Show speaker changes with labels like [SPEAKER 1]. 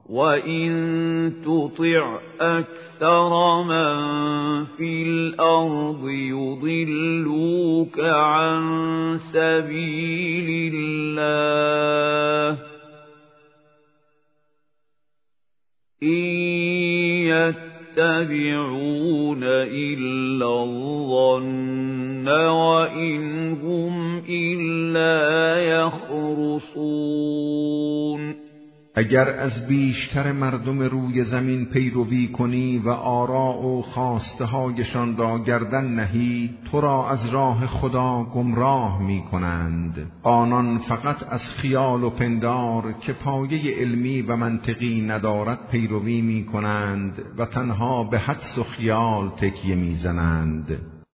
[SPEAKER 1] وَإِن تُطِعْ أَكْثَرَ مَن فِي الْأَرْضِ يُضِلُّوكَ عَن سَبِيلِ اللَّهِ إِن يَتَّبِعُونَ إِلَّا الظَّنَّ وَإِنْ هُمْ إِلَّا يَخْرُصُونَ.
[SPEAKER 2] اگر از بیشتر مردم روی زمین پیروی کنی و آراء و خواسته هایشان را گردن نهی، تو را از راه خدا گمراه می کنند. آنان فقط از خیال و پندار که پایه علمی و منطقی ندارد پیروی می کنند و تنها به حدس و خیال تکیه می زنند.